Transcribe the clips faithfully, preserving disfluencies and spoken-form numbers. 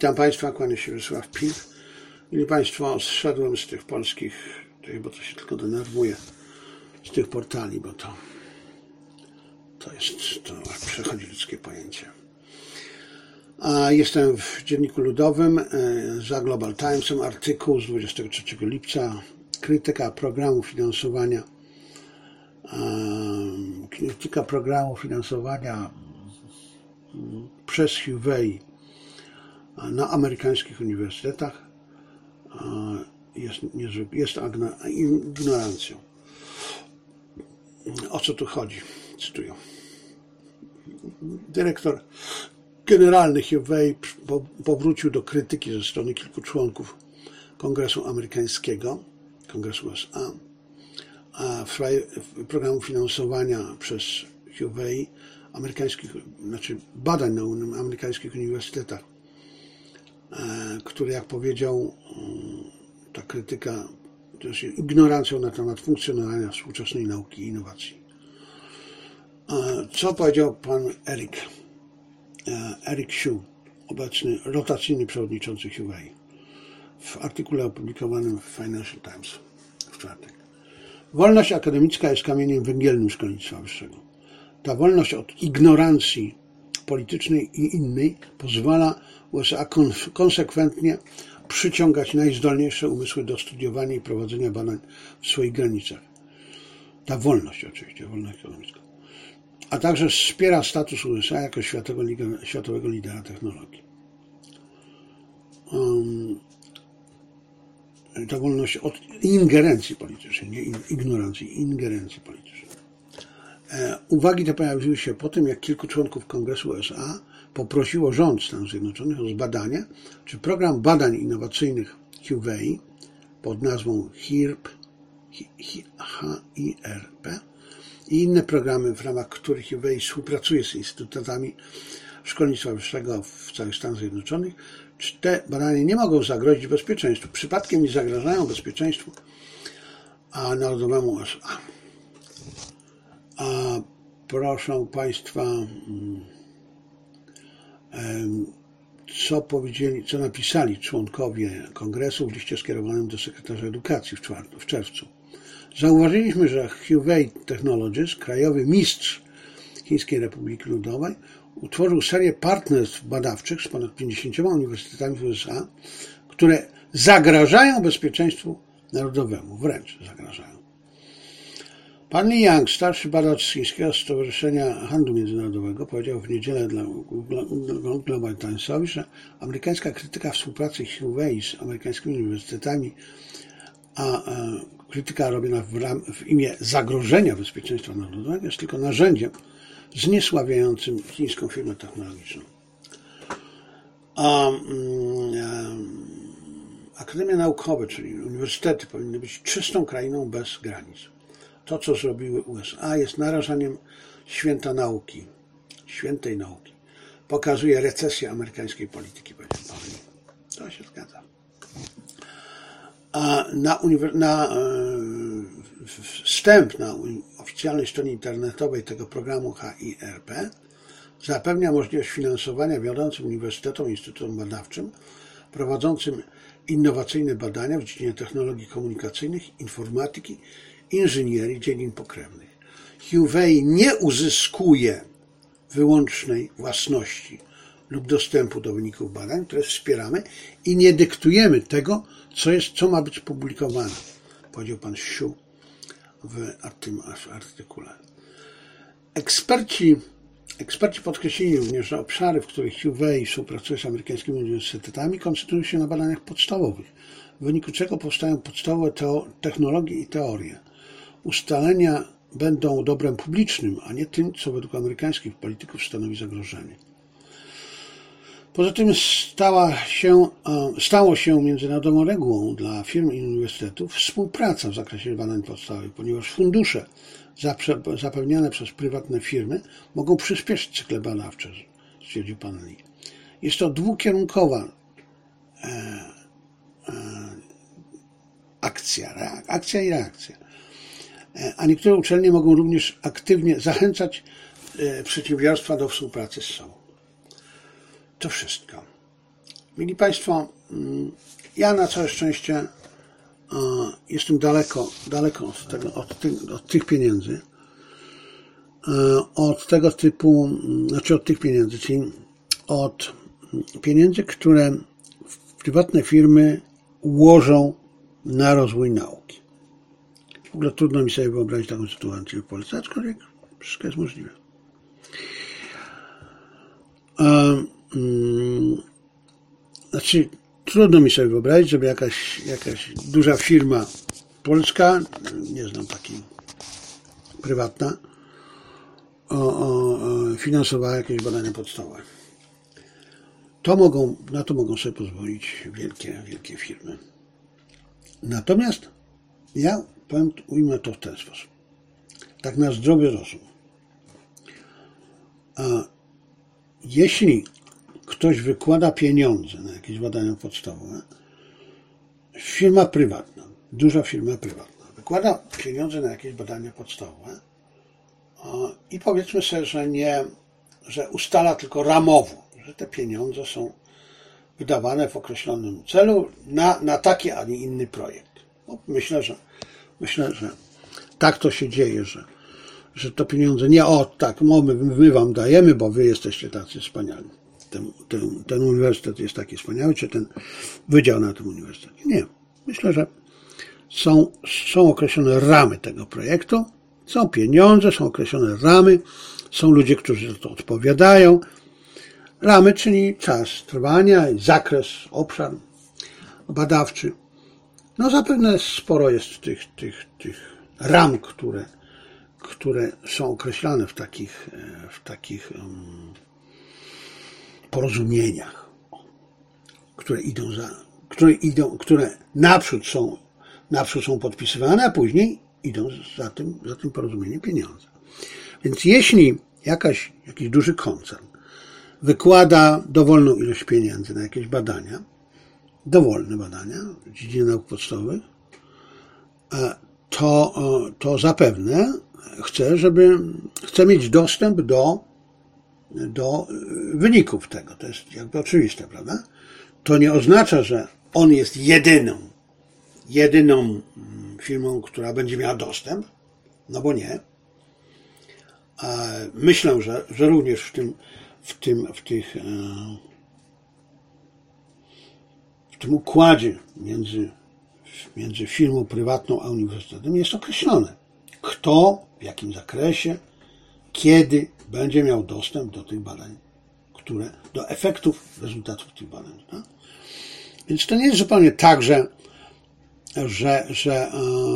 Witam Państwa, kłania się Wiesław Pil. Mili Państwo, zszedłem z tych polskich, bo to się tylko denerwuje, z tych portali, bo to, to jest, to przechodzi ludzkie pojęcie. A jestem w Dzienniku Ludowym, za Global Timesem, artykuł z dwudziestego trzeciego lipca, krytyka programu finansowania, krytyka programu finansowania przez Huawei na amerykańskich uniwersytetach jest, jest ignorancją. O co tu chodzi? Cytuję. Dyrektor generalny Huawei powrócił do krytyki ze strony kilku członków Kongresu Amerykańskiego, Kongresu U S A, a w sprawie programu finansowania przez Huawei amerykańskich, znaczy badań na amerykańskich uniwersytetach, które, jak powiedział, ta krytyka to jest ignorancją na temat funkcjonowania współczesnej nauki i innowacji. Co powiedział pan Eric, Eric Xu, obecny rotacyjny przewodniczący Huawei, w artykule opublikowanym w Financial Times w czwartek. Wolność akademicka jest kamieniem węgielnym szkolnictwa wyższego. Ta wolność od ignorancji politycznej i innej pozwala U S A konsekwentnie przyciągać najzdolniejsze umysły do studiowania i prowadzenia badań w swoich granicach. Ta wolność oczywiście, wolność ekonomicka. A także wspiera status U S A jako światowego, światowego lidera technologii. Um, ta wolność od ingerencji politycznej, nie ignorancji, ingerencji politycznej. E, uwagi te pojawiły się po tym, jak kilku członków Kongresu U S A poprosiło rząd Stanów Zjednoczonych o zbadanie, czy program badań innowacyjnych Huawei pod nazwą H I R P i inne programy, w ramach których Huawei współpracuje z instytutami szkolnictwa wyższego w całych Stanach Zjednoczonych, czy te badania nie mogą zagrozić bezpieczeństwu. Przypadkiem nie zagrażają bezpieczeństwu a narodowemu U S A. A proszę Państwa, co powiedzieli, co napisali członkowie Kongresu w liście skierowanym do sekretarza edukacji w, czwartym, w czerwcu. Zauważyliśmy, że Huawei Technologies, krajowy mistrz Chińskiej Republiki Ludowej, utworzył serię partnerstw badawczych z ponad pięćdziesięcioma uniwersytetami w U S A, które zagrażają bezpieczeństwu narodowemu, wręcz zagrażają. Pan Li Yang, starszy badacz z Chińskiego Stowarzyszenia Handlu Międzynarodowego, powiedział w niedzielę dla Global Timesowi, że amerykańska krytyka współpracy Huawei z amerykańskimi uniwersytetami, a, a krytyka robiona w, ram, w imię zagrożenia bezpieczeństwa narodowego, jest tylko narzędziem zniesławiającym chińską firmę technologiczną. A, a, Akademie naukowe, czyli uniwersytety, powinny być czystą krainą bez granic. To, co zrobiły U S A, jest narażaniem święta nauki, świętej nauki. Pokazuje recesję amerykańskiej polityki, powiedział pan. To się zgadza. A na, uniwer- na e, wstęp na oficjalnej stronie internetowej tego programu H I R P zapewnia możliwość finansowania wiodącym uniwersytetom i instytutom badawczym prowadzącym innowacyjne badania w dziedzinie technologii komunikacyjnych, informatyki, inżynierii, dziedzin pokrewnych. Huawei nie uzyskuje wyłącznej własności lub dostępu do wyników badań, które wspieramy i nie dyktujemy tego, co jest, co ma być publikowane, powiedział pan Xu w tym artykule. Eksperci, eksperci podkreślili również, że obszary, w których Huawei współpracuje z amerykańskimi uniwersytetami, koncentrują się na badaniach podstawowych, w wyniku czego powstają podstawowe teo- technologie i teorie. Ustalenia będą dobrem publicznym, a nie tym, co według amerykańskich polityków stanowi zagrożenie. Poza tym stała się, stało się międzynarodową regułą dla firm i uniwersytetów współpraca w zakresie badań podstawowych, ponieważ fundusze zapewniane przez prywatne firmy mogą przyspieszyć cykle badawcze, stwierdził pan Lee. Jest to dwukierunkowa e, e, akcja, reak, akcja i reakcja. E, a niektóre uczelnie mogą również aktywnie zachęcać e, przedsiębiorstwa do współpracy z sobą. To wszystko. Mili Państwo, ja na całe szczęście jestem daleko, daleko od, tego, od, tych, od tych pieniędzy, od tego typu, znaczy od tych pieniędzy, czyli od pieniędzy, które prywatne firmy ułożą na rozwój nauki. W ogóle trudno mi sobie wyobrazić taką sytuację w Polsce, aczkolwiek wszystko jest możliwe. Znaczy, trudno mi sobie wyobrazić, żeby jakaś, jakaś duża firma polska, nie znam takiej, prywatna, o, o, finansowała jakieś badania podstawowe. To mogą, na to mogą sobie pozwolić wielkie, wielkie firmy. Natomiast ja powiem, ujmę to w ten sposób. Tak na zdrowy rozum. A jeśli ktoś wykłada pieniądze na jakieś badania podstawowe, firma prywatna, duża firma prywatna, wykłada pieniądze na jakieś badania podstawowe i powiedzmy sobie, że nie, że ustala tylko ramowo, że te pieniądze są wydawane w określonym celu na, na taki, a nie inny projekt. No, myślę, że myślę, że tak to się dzieje, że, że to pieniądze nie o tak, my, my wam dajemy, bo wy jesteście tacy wspaniali. Ten, ten, ten uniwersytet jest taki wspaniały, czy ten wydział na tym uniwersytecie. Nie. Myślę, że są, są określone ramy tego projektu, są pieniądze, są określone ramy, są ludzie, którzy za to odpowiadają. Ramy, czyli czas trwania, zakres, obszar badawczy. No zapewne sporo jest tych, tych, tych ram, które, które są określane w takich, w takich um, porozumieniach, które idą za, które idą, które naprzód są, naprzód są podpisywane, a później idą za tym, za tym porozumieniem pieniądze. Więc jeśli jakaś, jakiś duży koncern wykłada dowolną ilość pieniędzy na jakieś badania, dowolne badania w dziedzinie nauk podstawowych, to, to zapewne chce, żeby, chce mieć dostęp do, do wyników tego. To jest jakby oczywiste, prawda? To nie oznacza, że on jest jedyną, jedyną firmą, która będzie miała dostęp, no bo nie. Myślę, że, że również w tym, w tym, w tych, w tym układzie między, między firmą prywatną a uniwersytetem jest określone, kto, w jakim zakresie, kiedy będzie miał dostęp do tych badań, które, do efektów, rezultatów tych badań. Tak? Więc to nie jest zupełnie tak, że, że, że,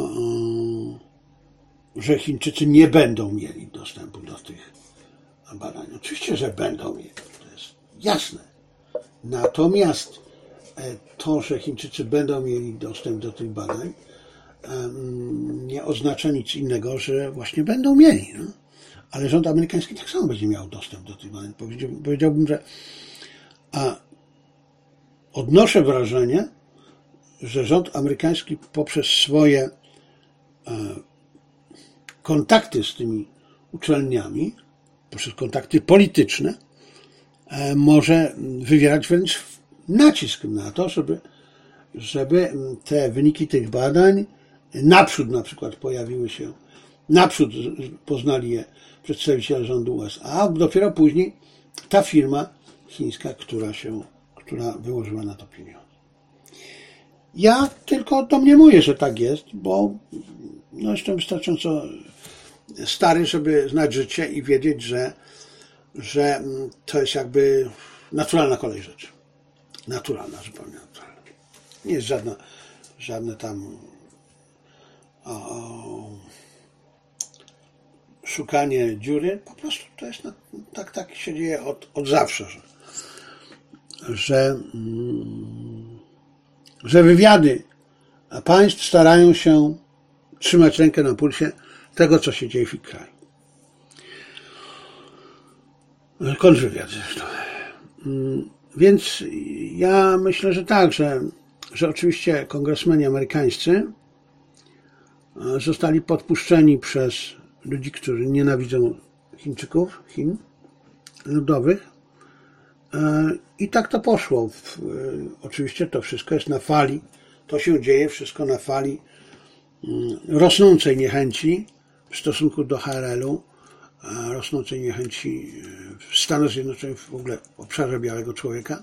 że Chińczycy nie będą mieli dostępu do tych badań. Oczywiście, że będą mieli, to jest jasne. Natomiast to, że Chińczycy będą mieli dostęp do tych badań, nie oznacza nic innego, że właśnie będą mieli. No? Ale rząd amerykański tak samo będzie miał dostęp do tych badań. Powiedziałbym, że a odnoszę wrażenie, że rząd amerykański poprzez swoje kontakty z tymi uczelniami, poprzez kontakty polityczne, może wywierać wręcz nacisk na to, żeby, żeby te wyniki tych badań naprzód na przykład pojawiły się, naprzód poznali je przedstawiciele rządu U S A, a dopiero później ta firma chińska, która się, która wyłożyła na to pieniądze. Ja tylko domniemuję, że tak jest, bo no, jestem wystarczająco stary, żeby znać życie i wiedzieć, że, że to jest jakby naturalna kolej rzeczy. Naturalna, zupełnie naturalna. Nie jest żadna, żadne tam o, o, szukanie dziury. Po prostu to jest, tak, tak się dzieje od, od zawsze, że, że, że wywiady państw starają się trzymać rękę na pulsie tego, co się dzieje w ich kraju. Kontrwywiad zresztą. Więc ja myślę, że tak, że, że oczywiście kongresmeni amerykańscy zostali podpuszczeni przez ludzi, którzy nienawidzą Chińczyków, Chin ludowych I tak to poszło. Oczywiście to wszystko jest na fali, to się dzieje wszystko na fali rosnącej niechęci w stosunku do H R L-u, rosnącej niechęci w Stanach Zjednoczonych, w ogóle w obszarze białego człowieka.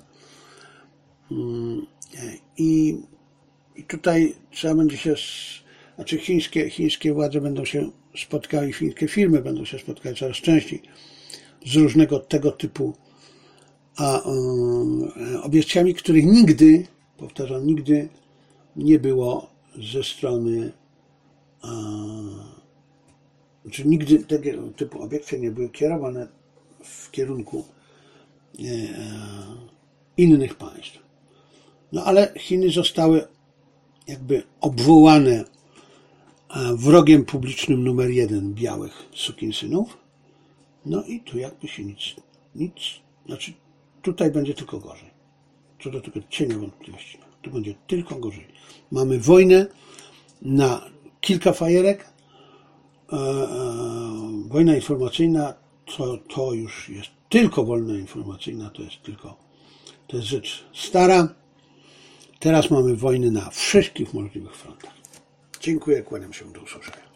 I, i tutaj trzeba będzie się, znaczy chińskie, chińskie władze będą się spotkały, chińskie firmy będą się spotkały coraz częściej z różnego tego typu a, um, obiekcjami, których nigdy, powtarzam, nigdy nie było ze strony, a, znaczy nigdy tego typu obiekcje nie były kierowane w kierunku e, innych państw. No ale Chiny zostały jakby obwołane wrogiem publicznym numer jeden białych sukinsynów. No i tu jakby się nic, nic, znaczy tutaj będzie tylko gorzej. Co do tego cienia wątpliwości. Tu będzie tylko gorzej. Mamy wojnę na kilka fajerek. E, e, wojna informacyjna to, to już jest tylko wojna informacyjna, to jest tylko, to jest rzecz stara. Teraz mamy wojny na wszystkich możliwych frontach. Dziękuję, kłaniam się, do usłyszenia.